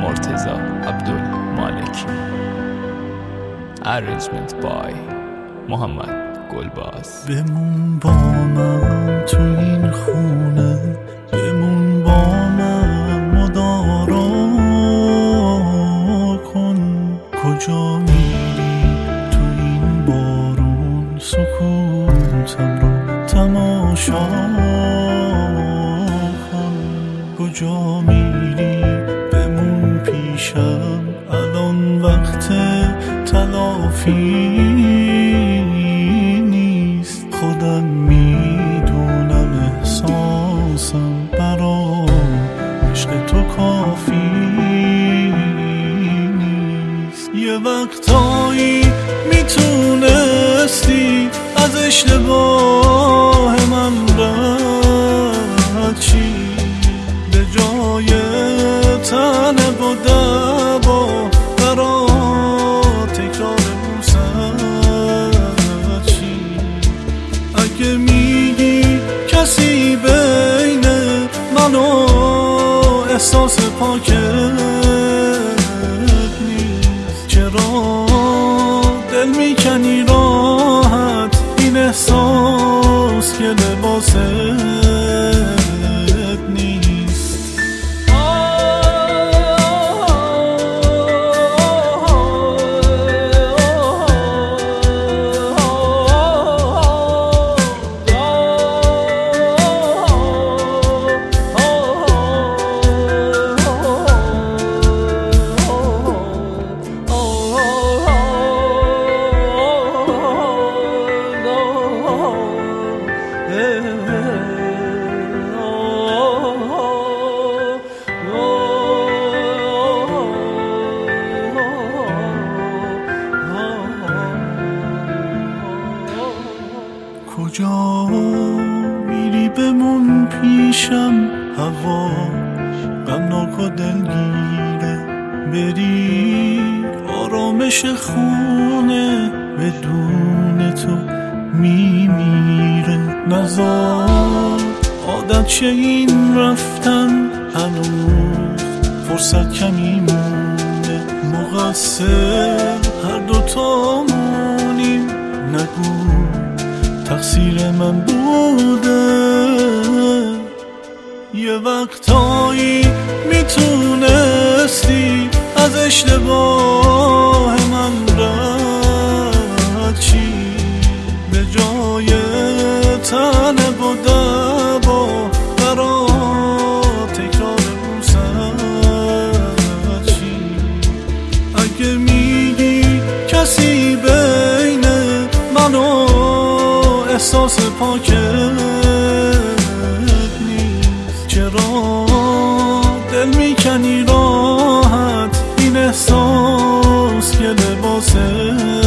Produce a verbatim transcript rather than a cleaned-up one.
مرتضی عبدالمالکی. Arrangement by محمد گلباز. بمون با من تو این خونه، بمون با من مدارا کن. کجا میری تو این بارون، سکوتم رو تماشا کن. کجا میری بمون پیشم، الان وقت تلافی نیست. خودم میدونم احساسم برا عشق تو کافی نیست. یه وقتایی میتونستی از اشتباه من رد چی، به جای تنه و دبا برا تکرار بوسد چی. اگه میگی کسی بین من و احساس پاکت نیست، چرا دل میکنی راحت این احساس که لباست نیست. کجا میری بمون پیشم، هوا غمناک و دلگیره. بری آرامش خونه، بدون تو میمیره. نزار عادت شه این رفتن، هنوز فرصت کمی مونه. مقصر هر دوتامونیم، نگو تقصیر من بوده. یه وقتایی میتونستی از اشتباه من رد چی، به جای تنه و دبا برا تکرار بوسد چی. اگه میگی کسی بین من و احساس پاکت نیست، چرا دل میکنی راحت این احساس که لباسه